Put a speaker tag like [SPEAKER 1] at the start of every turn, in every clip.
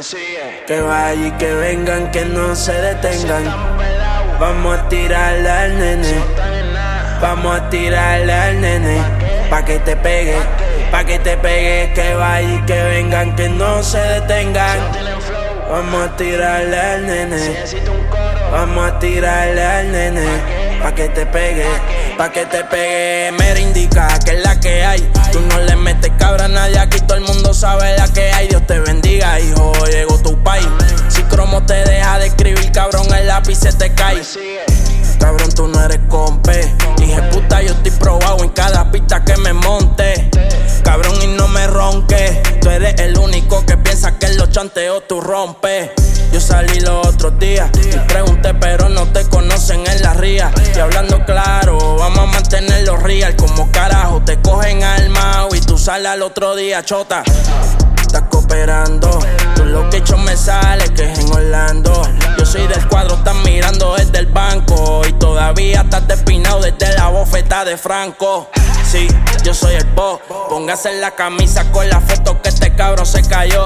[SPEAKER 1] Me sigue.
[SPEAKER 2] Que vaya y que vengan, que no se detengan. Vamos a tirarle al nene. Vamos a tirarle al nene. Pa' que te pegue, pa' que te pegue. Que vaya y que vengan, que no se detengan. Vamos a tirarle al nene. Vamos a tirarle al nene. Pa' que te pegue, pa' que te pegue. Mera indica que es la que hay. Tú no le metes cabra a nadie, aquí todo el mundo sabe la que hay. Dios te bendiga, hijo, llegó tu país. Si cromo te deja de escribir, cabrón, el lápiz se te cae. Cabrón, tú no eres compe. Dije puta, yo estoy probado en cada pista que me monte. Cabrón, y no me ronques. Tú eres el único que piensa que en los chanteos tú rompes. Yo salí los otros días y pregunté, pero no te conocen en la ría. Y hablando claro, vamos a mantenerlo real. Como carajo te cogen armado y tú sales al otro día, chota. Estás cooperando, tú lo que hecho me sale que es en Orlando. Yo soy del cuadro, estás mirando desde el banco. Y todavía estás despeinado desde la bofeta de Franco. Sí, yo soy el boss, póngase en la camisa con la foto que este cabrón se cayó.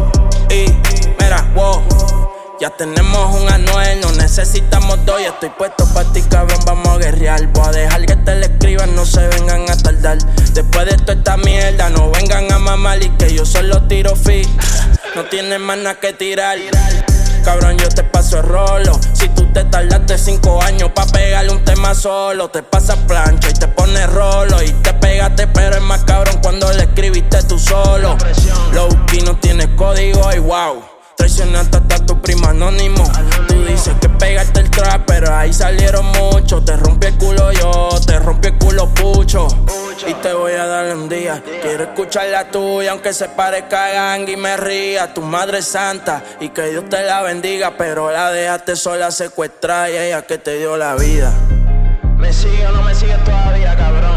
[SPEAKER 2] Y mira, wow, ya tenemos un Anuel, no necesitamos dos. Y estoy puesto pa' ti, cabrón, vamos a guerrear. Voy a dejar que te le escriban, no se vengan a tardar. Después de toda esta mierda, no vengan a mamar. Y que yo solo tiro fit, no tienes más nada que tirar. Cabrón, yo te paso el rolo. Si tú te tardaste 5 años pa' pegarle un tema solo, te pasas plancha y te pones rolo. Y te pegaste, pero es más cabrón cuando le escribiste tú solo. Low-key no tienes código y wow, traicionaste hasta tu primo anónimo. Tú dices que pegaste el trap, pero ahí salieron muchos. Te rompí el culo yo, te rompí el culo pucho. Y te voy a dar un día. Quiero escuchar la tuya, aunque se parezca a gang y me ría. Tu madre es santa y que Dios te la bendiga, pero la dejaste sola secuestrada y ella que te dio la vida.
[SPEAKER 1] ¿Me sigue o no me sigues todavía,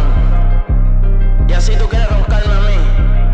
[SPEAKER 1] cabrón? Y así tú quieres roncarme a mí,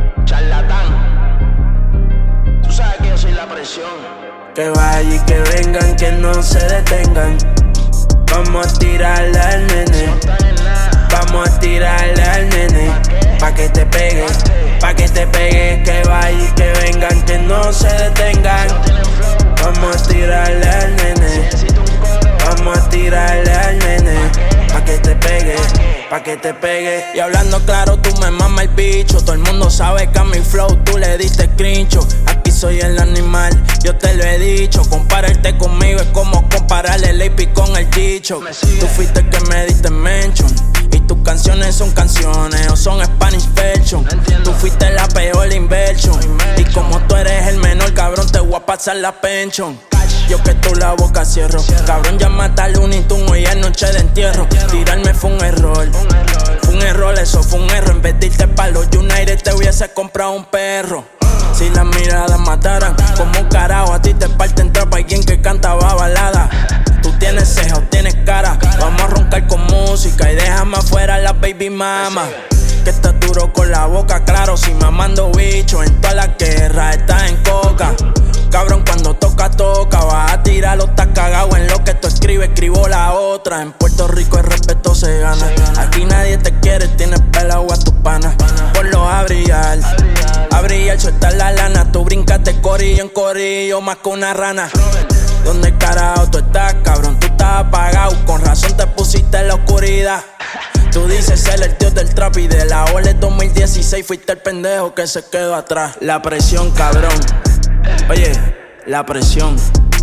[SPEAKER 1] charlatán. Tú sabes que yo soy la presión.
[SPEAKER 2] Que vaya y que vengan, que no se detengan. Vamos a tirarle al nene. Vamos a tirarle al nene. Pa' que te pegue, pa' que te pegue. Que vaya y que vengan, que no se detengan. Vamos a tirarle al nene. Vamos a tirarle al nene. Pa' que te pegue, pa' que te pegue. Y hablando claro, tú me mamas el bicho. Todo el mundo sabe que a mi flow tú le diste screenshot. Aquí soy el animal, yo te lo he dicho. Compararte conmigo es como comparar el AP con el dicho. Tú fuiste el que me diste mention. Y tus canciones son canciones o son Spanish version. Tú fuiste la peor inversión. Y como tú eres el menor, cabrón, te voy a pasar la pension. Yo que tú la boca cierro. Cabrón, ya mata al Unitun, hoy es noche de entierro. Tirarme fue un error. Fue un error, eso fue un error. En vez de irte pa' los United te hubiese comprado un perro. Si las miradas mataran, como un carajo a ti te parten trapa. Alguien que cantaba balada. Tú tienes ceja o tienes cara. Vamos a roncar con música y déjame afuera la baby mama. Que estás duro con la boca, claro, si mamando bicho. En toda la guerra estás en coca. Cabrón, cuando toca, toca. Vas a tirarlo, estás cagado. En lo que tú escribes, escribo la otra. En Puerto Rico el respeto se gana. Aquí nadie te quiere, tienes pelado a tus panas. Ponlos a brillar, suelta la lana. Tú brincaste corillo en corillo, más que una rana. ¿Dónde carajo tú estás, cabrón? Tú estás apagado, con razón te pusiste en la oscuridad. Tú dices ser el tío del trap y de la OLE 2016 fuiste el pendejo que se quedó atrás. La presión, cabrón. Oye, la presión.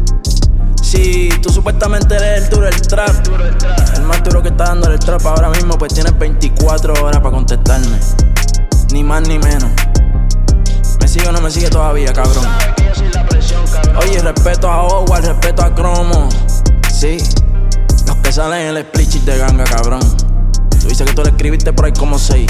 [SPEAKER 2] Si tú supuestamente eres el duro del trap, el más duro que está dando el trap ahora mismo, pues tienes 24 horas para contestarme. Ni más ni menos. ¿Me sigue o no me sigue todavía, cabrón? Oye, respeto a Howard, respeto a Cromo. Sí, los que salen en el split sheet de ganga, cabrón. Tú dices que tú le escribiste por ahí como 6.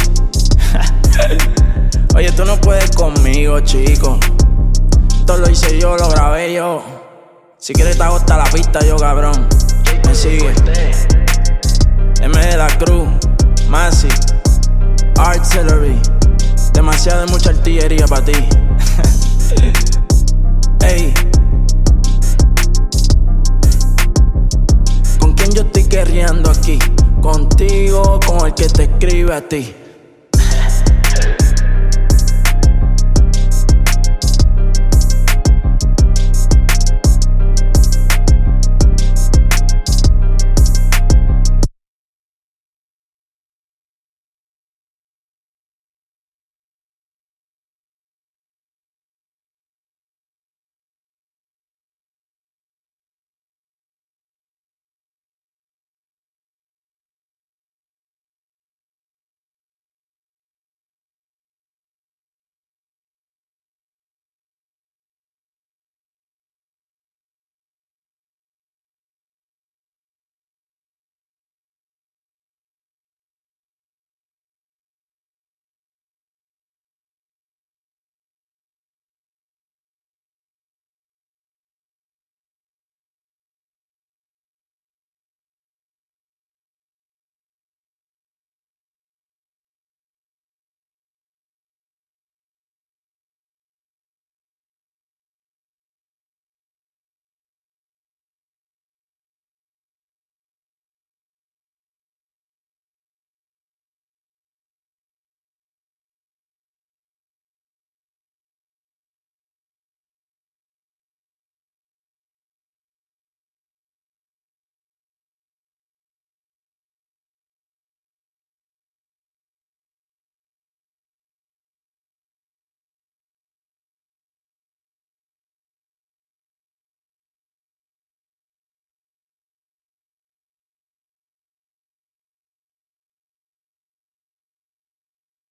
[SPEAKER 2] Oye, tú no puedes conmigo, chico. Esto lo hice yo, lo grabé yo. Si quieres te hago hasta la pista yo, cabrón. Me sigue M de la Cruz, Masi, Artillery. Demasiada mucha artillería para ti. Ey, ¿con quién yo estoy guerreando aquí? Contigo, con el que te escribe a ti.